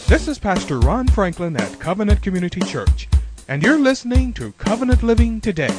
This is Pastor Ron Franklin at Covenant Community Church, and you're listening to Covenant Living Today.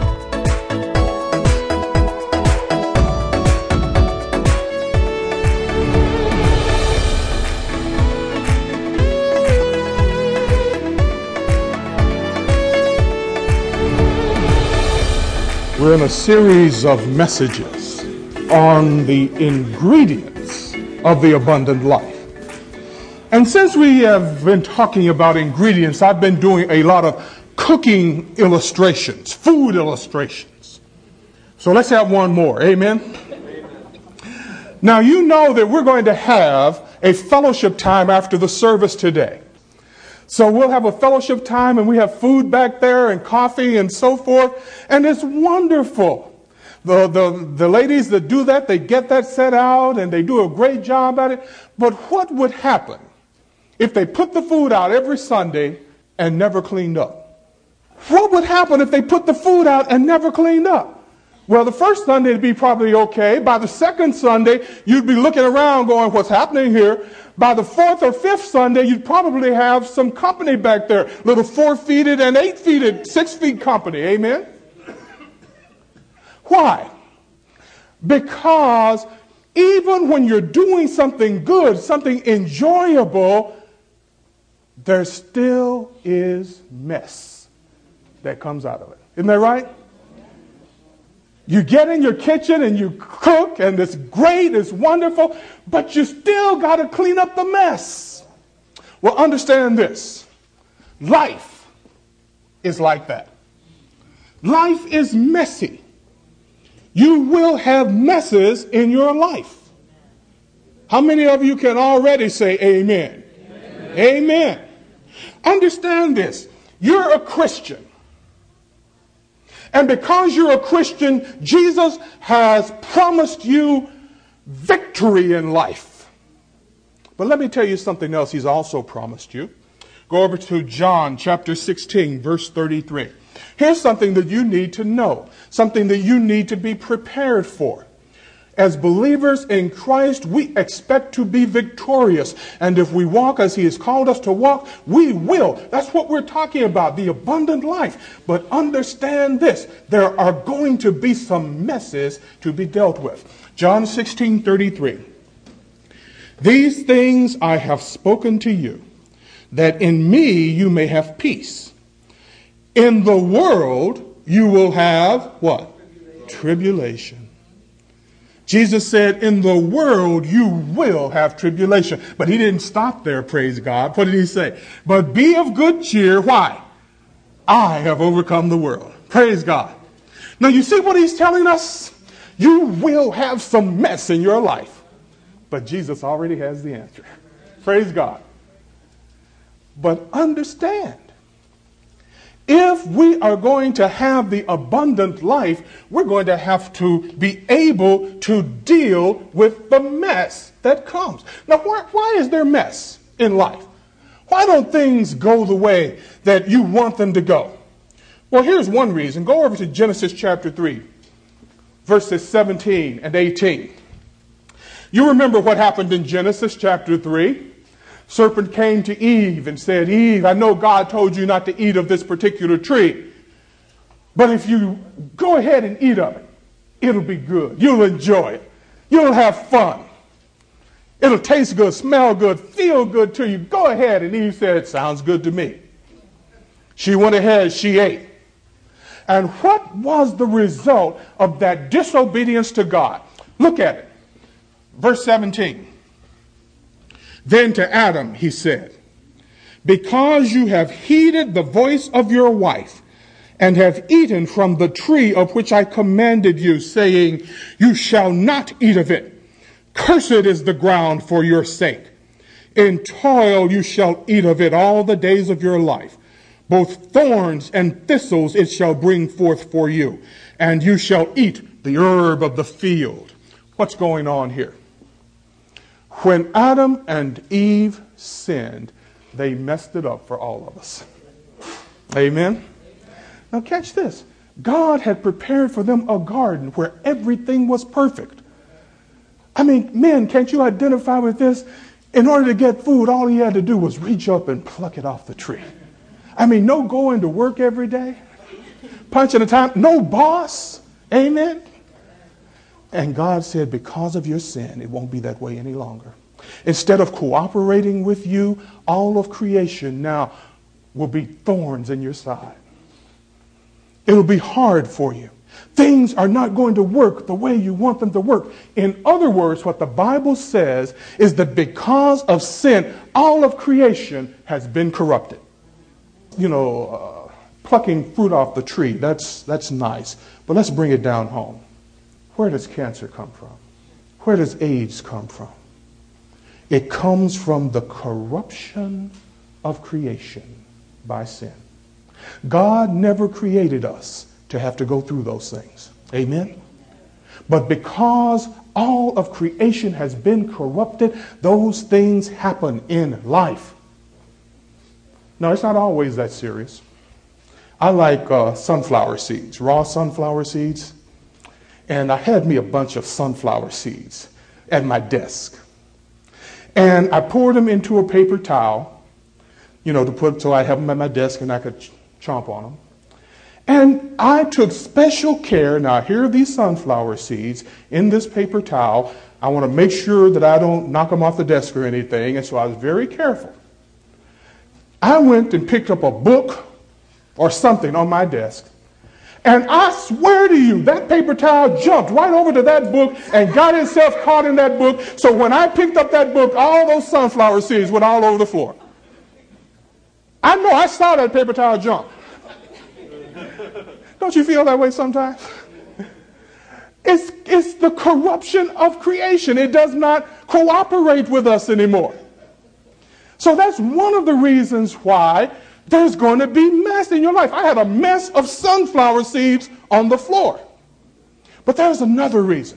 We're in a series of messages on the ingredients of the abundant life. And since we have been talking about ingredients, I've been doing a lot of cooking illustrations, food illustrations. So let's have one more. Amen? Now, you know that we're going to have a fellowship time after the service today. So we'll have a fellowship time and we have food back there and coffee and so forth. And it's wonderful. The ladies that do that, they get that set out and they do a great job at it. But what would happen if they put the food out every Sunday and never cleaned up? What would happen if they put the food out and never cleaned up? Well, the first Sunday it'd be probably okay. By the second Sunday, you'd be looking around going, what's happening here? By the fourth or fifth Sunday, you'd probably have some company back there. Little 4-feeted and 8-feeted, 6-feet company. Amen? Why? Because even when you're doing something good, something enjoyable, there still is mess that comes out of it. Isn't that right? You get in your kitchen and you cook and it's great, it's wonderful, but you still got to clean up the mess. Well, understand this. Life is like that. Life is messy. You will have messes in your life. How many of you can already say amen? Amen. Amen. Understand this. You're a Christian. And because you're a Christian, Jesus has promised you victory in life. But let me tell you something else he's also promised you. Go over to John chapter 16, verse 33. Here's something that you need to know, something that you need to be prepared for. As believers in Christ, we expect to be victorious. And if we walk as he has called us to walk, we will. That's what we're talking about, the abundant life. But understand this, there are going to be some messes to be dealt with. John 16:33. These things I have spoken to you, that in me you may have peace. In the world you will have what? Tribulation. Jesus said, in the world you will have tribulation. But he didn't stop there, praise God. What did he say? But be of good cheer. Why? I have overcome the world. Praise God. Now you see what he's telling us? You will have some mess in your life. But Jesus already has the answer. Praise God. But understand, if we are going to have the abundant life, we're going to have to be able to deal with the mess that comes. Now, why is there mess in life? Why don't things go the way that you want them to go? Well, here's one reason. Go over to Genesis chapter 3, verses 17 and 18. You remember what happened in Genesis chapter 3? Serpent came to Eve and said, Eve, I know God told you not to eat of this particular tree, but if you go ahead and eat of it, it'll be good. You'll enjoy it. You'll have fun. It'll taste good, smell good, feel good to you. Go ahead. And Eve said, sounds good to me. She went ahead, she ate. And what was the result of that disobedience to God? Look at it. Verse 17. Then to Adam he said, because you have heeded the voice of your wife and have eaten from the tree of which I commanded you, saying, you shall not eat of it. Cursed is the ground for your sake. In toil you shall eat of it all the days of your life. Both thorns and thistles it shall bring forth for you, and you shall eat the herb of the field. What's going on here? When Adam and Eve sinned, they messed it up for all of us. Amen? Now catch this. God had prepared for them a garden where everything was perfect. I mean, men, can't you identify with this? In order to get food, all he had to do was reach up and pluck it off the tree. I mean, no going to work every day, punching a time, no boss. Amen. And God said, because of your sin, it won't be that way any longer. Instead of cooperating with you, all of creation now will be thorns in your side. It'll be hard for you. Things are not going to work the way you want them to work. In other words, what the Bible says is that because of sin, all of creation has been corrupted. Plucking fruit off the tree, that's nice. But let's bring it down home. Where does cancer come from? Where does AIDS come from? It comes from the corruption of creation by sin. God never created us to have to go through those things. Amen? But because all of creation has been corrupted, those things happen in life. Now, it's not always that serious. I like sunflower seeds, raw sunflower seeds. And I had me a bunch of sunflower seeds at my desk. And I poured them into a paper towel, to put so I have them at my desk and I could chomp on them. And I took special care. Now, here are these sunflower seeds in this paper towel. I want to make sure that I don't knock them off the desk or anything. And so I was very careful. I went and picked up a book or something on my desk. And I swear to you, that paper towel jumped right over to that book and got itself caught in that book. So when I picked up that book, all those sunflower seeds went all over the floor. I know, I saw that paper towel jump. Don't you feel that way sometimes? It's the corruption of creation. It does not cooperate with us anymore. So that's one of the reasons why there's going to be mess in your life. I had a mess of sunflower seeds on the floor. But there's another reason.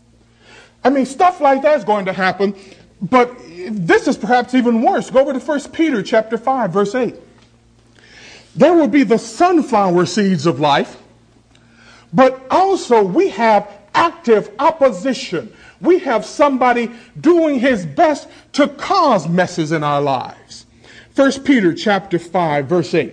I mean, stuff like that is going to happen, but this is perhaps even worse. Go over to 1 Peter chapter 5, verse 8. There will be the sunflower seeds of life, but also we have active opposition. We have somebody doing his best to cause messes in our lives. 1 Peter chapter 5, verse 8.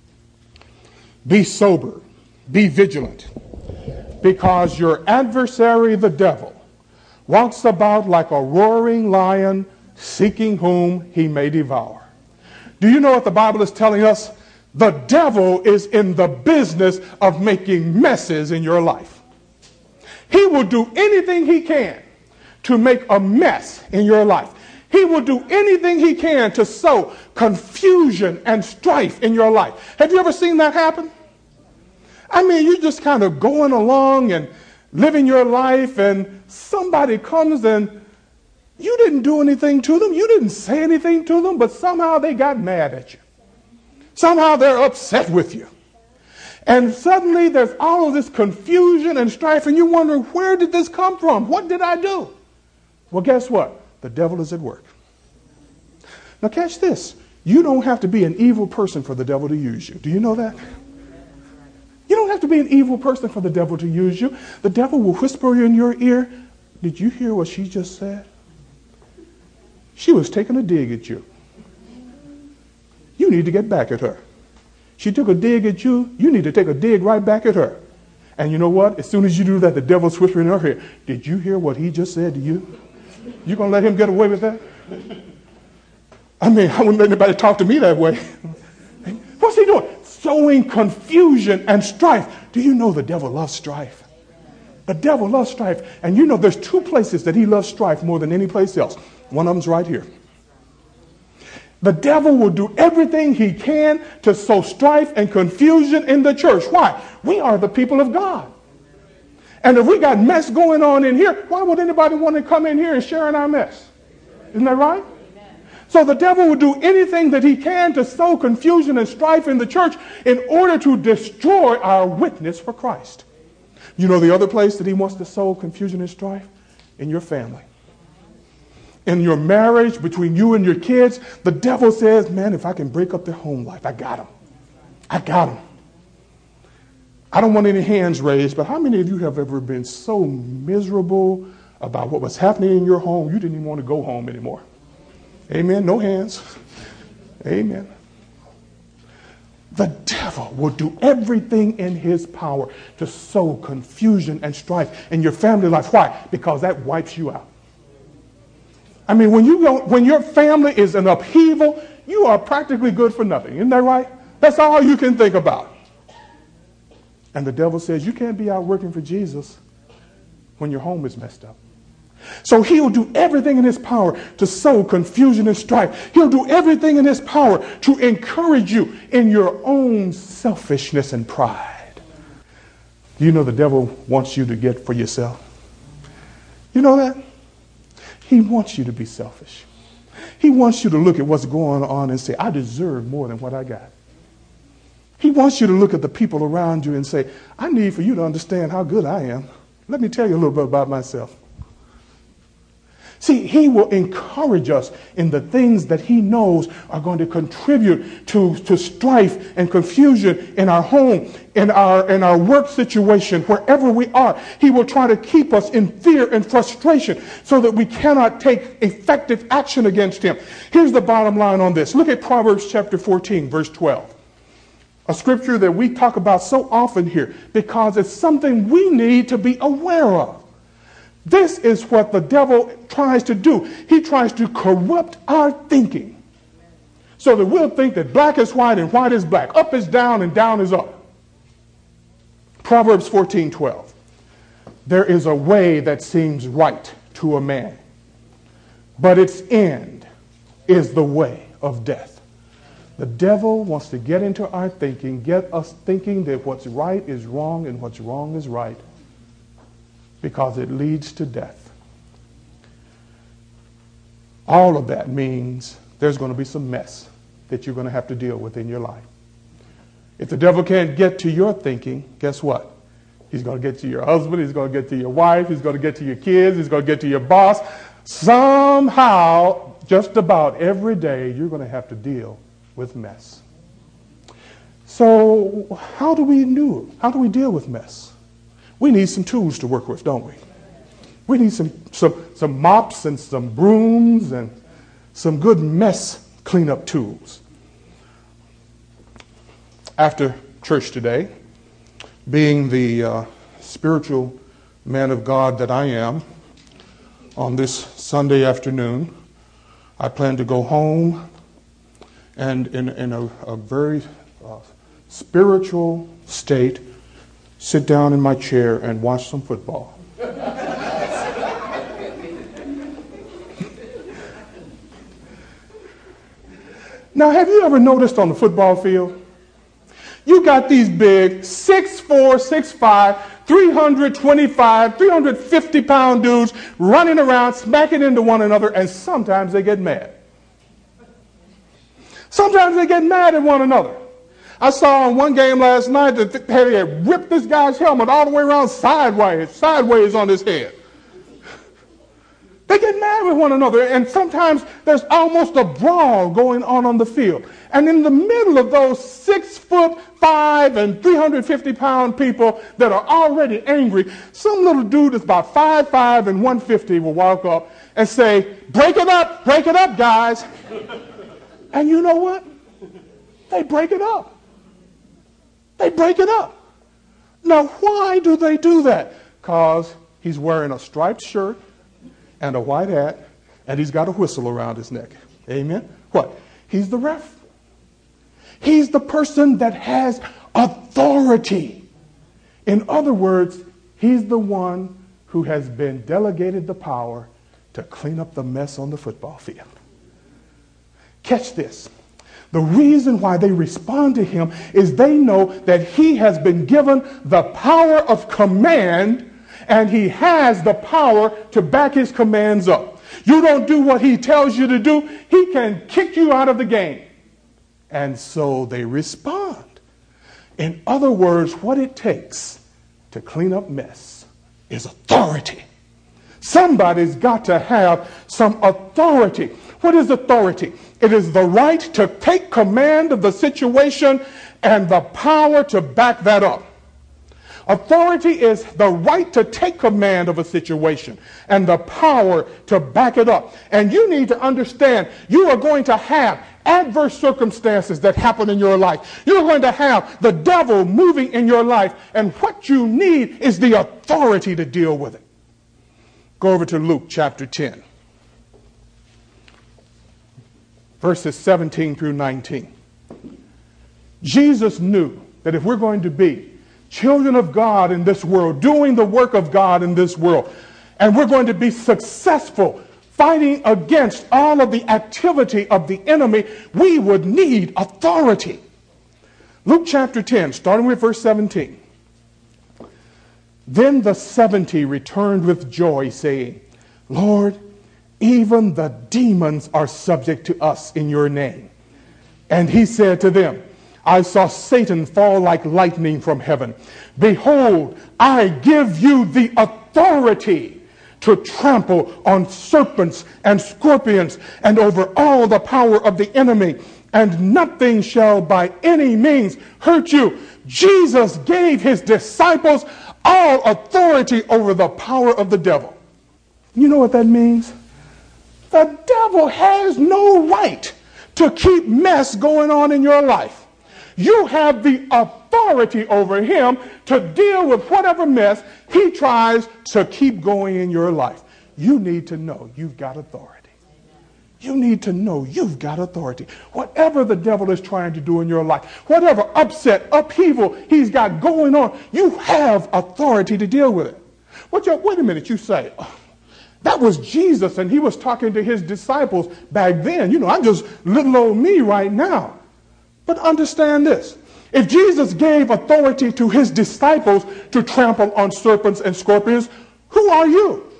Be sober, be vigilant, because your adversary, the devil, walks about like a roaring lion, seeking whom he may devour. Do you know what the Bible is telling us? The devil is in the business of making messes in your life. He will do anything he can to make a mess in your life. He will do anything he can to sow confusion and strife in your life. Have you ever seen that happen? I mean, you're just kind of going along and living your life, and somebody comes and you didn't do anything to them. You didn't say anything to them, but somehow they got mad at you. Somehow they're upset with you. And suddenly there's all of this confusion and strife, and you wonder, where did this come from? What did I do? Well, guess what? The devil is at work. Now catch this. You don't have to be an evil person for the devil to use you. Do you know that? You don't have to be an evil person for the devil to use you. The devil will whisper in your ear, did you hear what she just said? She was taking a dig at you. You need to get back at her. She took a dig at you. You need to take a dig right back at her. And you know what? As soon as you do that, the devil's whispering in her ear, did you hear what he just said to you? You going to let him get away with that? I mean, I wouldn't let anybody talk to me that way. What's he doing? Sowing confusion and strife. Do you know the devil loves strife? The devil loves strife. And you know there's two places that he loves strife more than any place else. One of them's right here. The devil will do everything he can to sow strife and confusion in the church. Why? We are the people of God. And if we got mess going on in here, why would anybody want to come in here and share in our mess? Isn't that right? Amen. So the devil will do anything that he can to sow confusion and strife in the church in order to destroy our witness for Christ. You know the other place that he wants to sow confusion and strife? In your family. In your marriage, between you and your kids, the devil says, man, if I can break up their home life, I got them. I got them. I don't want any hands raised, but how many of you have ever been so miserable about what was happening in your home, you didn't even want to go home anymore? Amen. No hands. Amen. The devil will do everything in his power to sow confusion and strife in your family life. Why? Because that wipes you out. I mean, when your family is in upheaval, you are practically good for nothing. Isn't that right? That's all you can think about. And the devil says you can't be out working for Jesus when your home is messed up. So he'll do everything in his power to sow confusion and strife. He'll do everything in his power to encourage you in your own selfishness and pride. Do you know the devil wants you to get for yourself? You know that? He wants you to be selfish. He wants you to look at what's going on and say, I deserve more than what I got. He wants you to look at the people around you and say, I need for you to understand how good I am. Let me tell you a little bit about myself. See, he will encourage us in the things that he knows are going to contribute to strife and confusion in our home, in our work situation, wherever we are. He will try to keep us in fear and frustration so that we cannot take effective action against him. Here's the bottom line on this. Look at Proverbs chapter 14, verse 12. A scripture that we talk about so often here because it's something we need to be aware of. This is what the devil tries to do. He tries to corrupt our thinking so that we'll think that black is white and white is black, up is down and down is up. Proverbs 14:12. There is a way that seems right to a man, but its end is the way of death. The devil wants to get into our thinking, get us thinking that what's right is wrong and what's wrong is right, because it leads to death. All of that means there's going to be some mess that you're going to have to deal with in your life. If the devil can't get to your thinking, guess what? He's going to get to your husband, he's going to get to your wife, he's going to get to your kids, he's going to get to your boss. Somehow, just about every day, you're going to have to deal with mess. So how do we deal with mess? We need some tools to work with, don't we? We need some mops and some brooms and some good mess cleanup tools. After church today, being the spiritual man of God that I am, on this Sunday afternoon, I plan to go home and in a very spiritual state, sit down in my chair and watch some football. Now, have you ever noticed on the football field, you got these big 6'4", 6'5", 325, 350-pound dudes running around, smacking into one another, and sometimes they get mad. Sometimes they get mad at one another. I saw in one game last night that they had ripped this guy's helmet all the way around sideways on his head. They get mad with one another, and sometimes there's almost a brawl going on the field. And in the middle of those 6'5" and 350-pound people that are already angry, some little dude that's about 5'5" and 150 will walk up and say, break it up, guys. And you know what? They break it up. They break it up. Now, why do they do that? Because he's wearing a striped shirt and a white hat, and he's got a whistle around his neck. Amen? What? He's the ref. He's the person that has authority. In other words, he's the one who has been delegated the power to clean up the mess on the football field. Catch this. The reason why they respond to him is they know that he has been given the power of command, and he has the power to back his commands up. You don't do what he tells you to do, he can kick you out of the game. And so they respond. In other words, what it takes to clean up mess is authority. Somebody's got to have some authority. What is authority? It is the right to take command of the situation and the power to back that up. Authority is the right to take command of a situation and the power to back it up. And you need to understand you are going to have adverse circumstances that happen in your life. You're going to have the devil moving in your life, and what you need is the authority to deal with it. Go over to Luke chapter 10, verses 17 through 19. Jesus knew that if we're going to be children of God in this world, doing the work of God in this world, and we're going to be successful fighting against all of the activity of the enemy, we would need authority. Luke chapter 10, starting with verse 17. Then the 70 returned with joy, saying, Lord, even the demons are subject to us in your name. And he said to them, I saw Satan fall like lightning from heaven. Behold, I give you the authority to trample on serpents and scorpions and over all the power of the enemy, and nothing shall by any means hurt you. Jesus gave his disciples all authority over the power of the devil. You know what that means? The devil has no right to keep mess going on in your life. You have the authority over him to deal with whatever mess he tries to keep going in your life. You need to know you've got authority. You need to know you've got authority. Whatever the devil is trying to do in your life, whatever upset, upheaval he's got going on, you have authority to deal with it. Wait a minute, you say, that was Jesus and he was talking to his disciples back then. You know, I'm just little old me right now. But understand this. If Jesus gave authority to his disciples to trample on serpents and scorpions, who are you?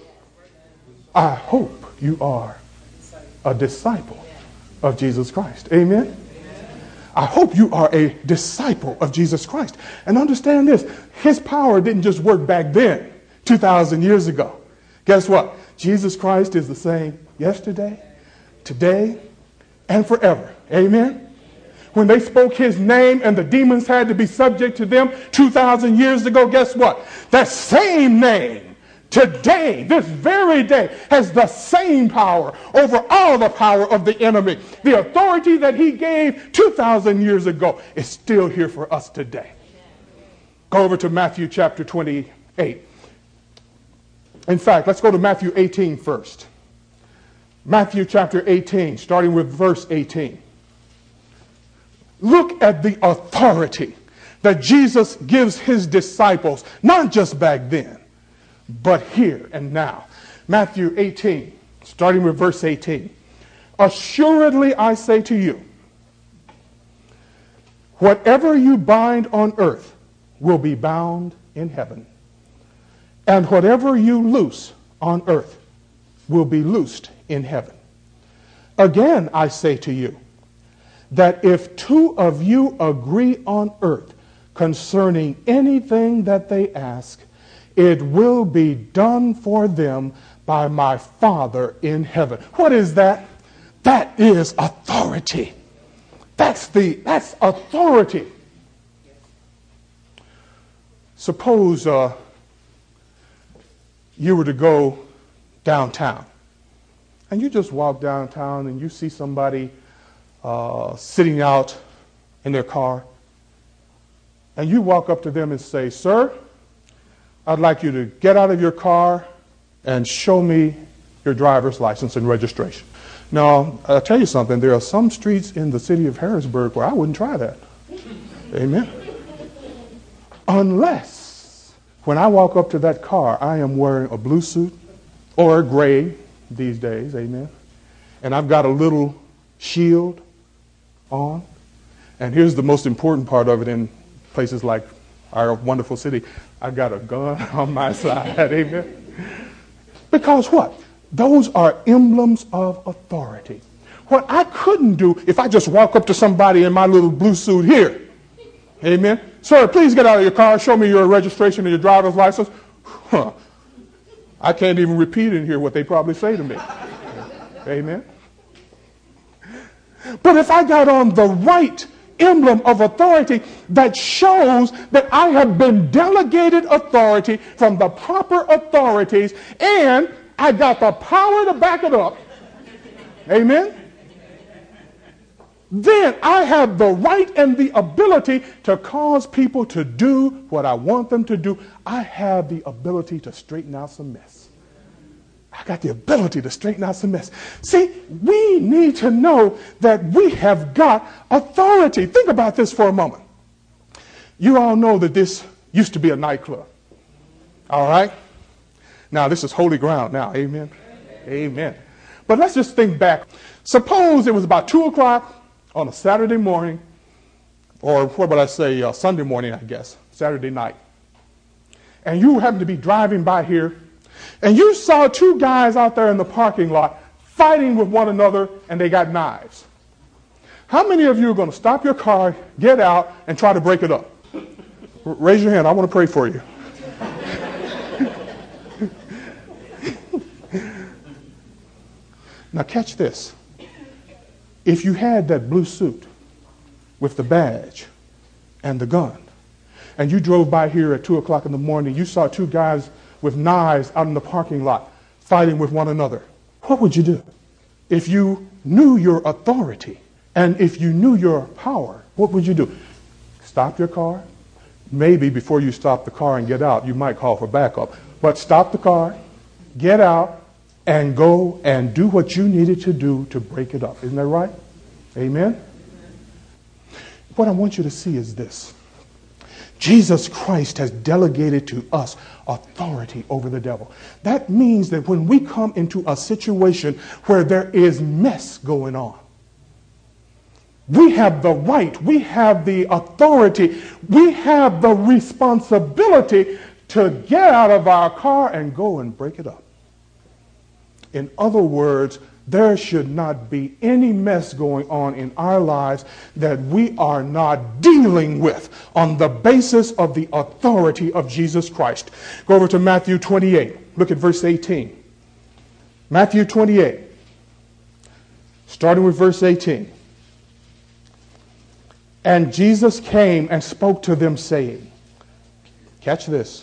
I hope you are a disciple of Jesus Christ. Amen? I hope you are a disciple of Jesus Christ. And understand this. His power didn't just work back then, 2,000 years ago. Guess what? Jesus Christ is the same yesterday, today, and forever. Amen? When they spoke his name and the demons had to be subject to them 2,000 years ago, guess what? That same name today, this very day, has the same power over all the power of the enemy. The authority that he gave 2,000 years ago is still here for us today. Go over to Matthew chapter 28. In fact, let's go to Matthew 18 first. Matthew chapter 18, starting with verse 18. Look at the authority that Jesus gives his disciples, not just back then, but here and now. Matthew 18, starting with verse 18. Assuredly I say to you, whatever you bind on earth will be bound in heaven, and whatever you loose on earth will be loosed in heaven. Again I say to you, that if two of you agree on earth concerning anything that they ask, it will be done for them by my Father in heaven. What is that? That is authority. That's authority. Suppose you were to go downtown, and you just walk downtown and you see somebody sitting out in their car, and you walk up to them and say, sir, I'd like you to get out of your car and show me your driver's license and registration. Now, I'll tell you something, there are some streets in the city of Harrisburg where I wouldn't try that. Amen. Unless, when I walk up to that car, I am wearing a blue suit or a gray these days, amen, and I've got a little shield on. And here's the most important part of it in places like our wonderful city. I've got a gun on my side. Amen. Because what? Those are emblems of authority. What I couldn't do if I just walk up to somebody in my little blue suit here. Amen. Sir, please get out of your car. Show me your registration and your driver's license. Huh. I can't even repeat in here what they probably say to me. Amen. But if I got on the right emblem of authority that shows that I have been delegated authority from the proper authorities, and I got the power to back it up. Amen? Then I have the right and the ability to cause people to do what I want them to do. I have the ability to straighten out some mess. I got the ability to straighten out some mess. See, we need to know that we have got authority. Think about this for a moment. You all know that this used to be a nightclub. All right? Now, this is holy ground now. Amen? Amen. But let's just think back. Suppose it was about 2 o'clock on a Saturday morning, or what would I say, Sunday morning, I guess, Saturday night. And you happened to be driving by here, and you saw 2 guys out there in the parking lot fighting with one another, and they got knives. How many of you are going to stop your car, get out, and try to break it up? Raise your hand. I want to pray for you. Now catch this. If you had that blue suit with the badge and the gun, and you drove by here at 2 o'clock in the morning, you saw 2 guys with knives out in the parking lot fighting with one another, what would you do? If you knew your authority and if you knew your power, what would you do? Stop your car? Maybe before you stop the car and get out, you might call for backup. But stop the car, get out, and go and do what you needed to do to break it up. Isn't that right? Amen? What I want you to see is this. Jesus Christ has delegated to us authority over the devil. That means that when we come into a situation where there is mess going on, we have the right, we have the authority, we have the responsibility to get out of our car and go and break it up. In other words, there should not be any mess going on in our lives that we are not dealing with on the basis of the authority of Jesus Christ. Go over to Matthew 28. Look at verse 18. Matthew 28, starting with verse 18. And Jesus came and spoke to them, saying, catch this,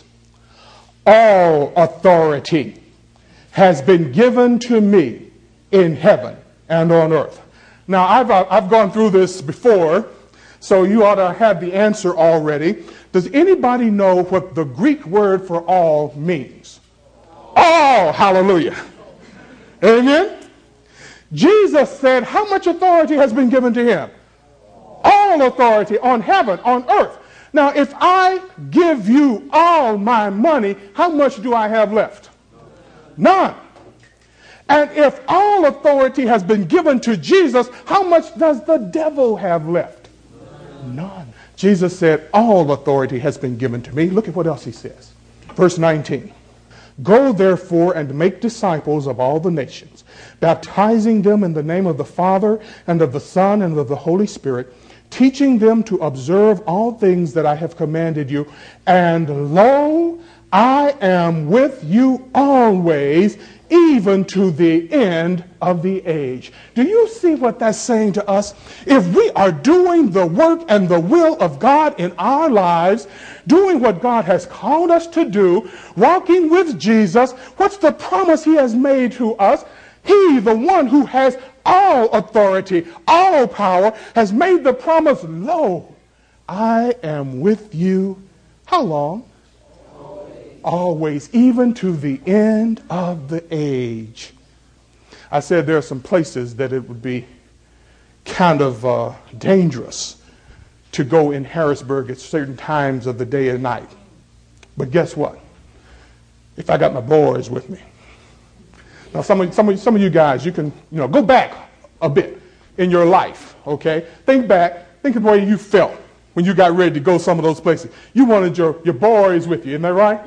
all authority has been given to me in heaven and on earth. Now, I've gone through this before, so you ought to have the answer already. Does anybody know what the Greek word for all means? All, hallelujah. Amen? Jesus said, how much authority has been given to him? All authority on heaven, on earth. Now, if I give you all my money, how much do I have left? None. And if all authority has been given to Jesus, how much does the devil have left? None. Jesus said, all authority has been given to me. Look at what else he says. Verse 19. Go therefore and make disciples of all the nations, baptizing them in the name of the Father and of the Son and of the Holy Spirit, teaching them to observe all things that I have commanded you. And lo, I am with you always, even to the end of the age. Do you see what that's saying to us? If we are doing the work and the will of God in our lives, doing what God has called us to do, walking with Jesus, what's the promise he has made to us? He, the one who has all authority, all power, has made the promise, lo, I am with you. How long? Always, even to the end of the age. I said there are some places that it would be kind of dangerous to go in Harrisburg at certain times of the day and night. But guess what? If I got my boys with me. Now, some of you guys, you can go back a bit in your life, okay? Think back. Think of the way you felt when you got ready to go some of those places. You wanted your boys with you, isn't that right?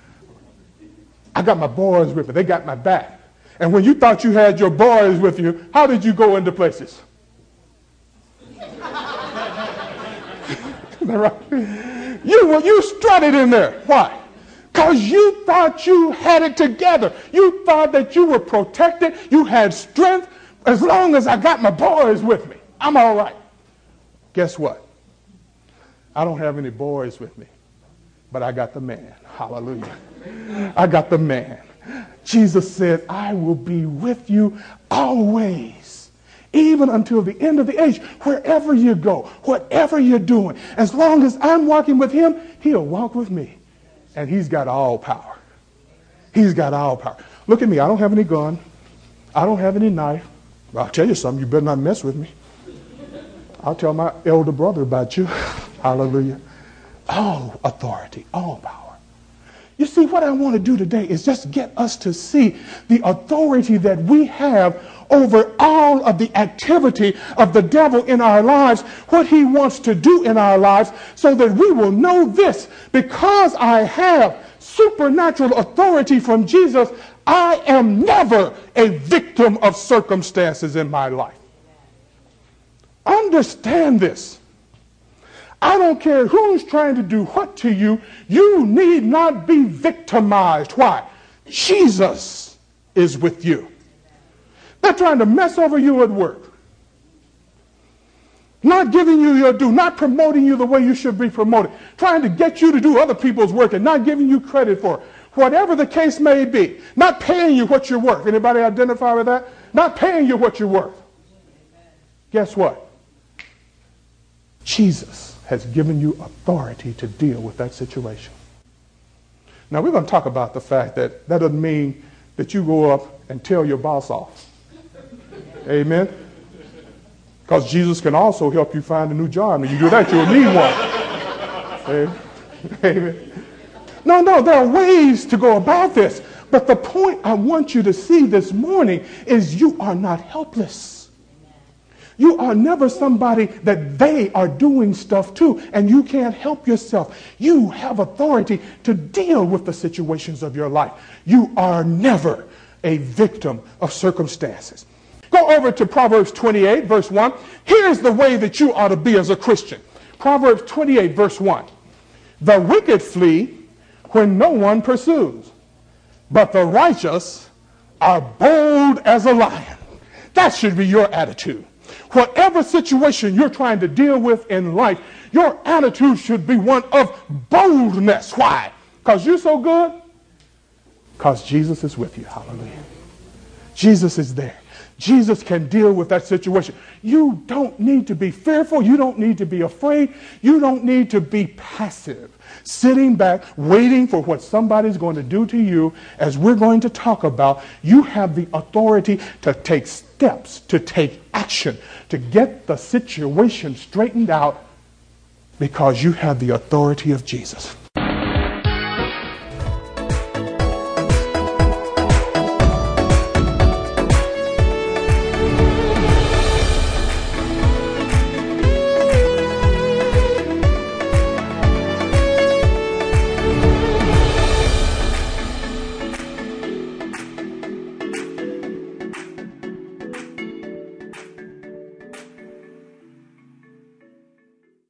I got my boys with me. They got my back. And when you thought you had your boys with you, how did you go into places? Isn't that right? You strutted in there. Why? Because you thought you had it together. You thought that you were protected. You had strength. As long as I got my boys with me, I'm all right. Guess what? I don't have any boys with me, but I got the man. Hallelujah. I got the man. Jesus said, I will be with you always, even until the end of the age, wherever you go, whatever you're doing. As long as I'm walking with him, he'll walk with me. And he's got all power. He's got all power. Look at me. I don't have any gun. I don't have any knife. But I'll tell you something. You better not mess with me. I'll tell my elder brother about you. Hallelujah. All authority, all power. You see, what I want to do today is just get us to see the authority that we have over all of the activity of the devil in our lives, what he wants to do in our lives, so that we will know this. Because I have supernatural authority from Jesus, I am never a victim of circumstances in my life. Understand this. I don't care who's trying to do what to you. You need not be victimized. Why? Jesus is with you. They're trying to mess over you at work. Not giving you your due. Not promoting you the way you should be promoted. Trying to get you to do other people's work and not giving you credit for it. Whatever the case may be. Not paying you what you're worth. Anybody identify with that? Not paying you what you're worth. Guess what? Jesus has given you authority to deal with that situation. Now we're going to talk about the fact that that doesn't mean that you go up and tell your boss off. Amen? Because Jesus can also help you find a new job. When you do that, you'll need one. Amen? No, there are ways to go about this. But the point I want you to see this morning is you are not helpless. You are never somebody that they are doing stuff to, and you can't help yourself. You have authority to deal with the situations of your life. You are never a victim of circumstances. Go over to Proverbs 28, verse 1. Here's the way that you ought to be as a Christian. Proverbs 28, verse 1. The wicked flee when no one pursues, but the righteous are bold as a lion. That should be your attitude. Whatever situation you're trying to deal with in life, your attitude should be one of boldness. Why? Because you're so good? Because Jesus is with you. Hallelujah. Jesus is there. Jesus can deal with that situation. You don't need to be fearful. You don't need to be afraid. You don't need to be passive, sitting back, waiting for what somebody's going to do to you. As we're going to talk about, you have the authority to take steps, to take action, to get the situation straightened out, because you have the authority of Jesus.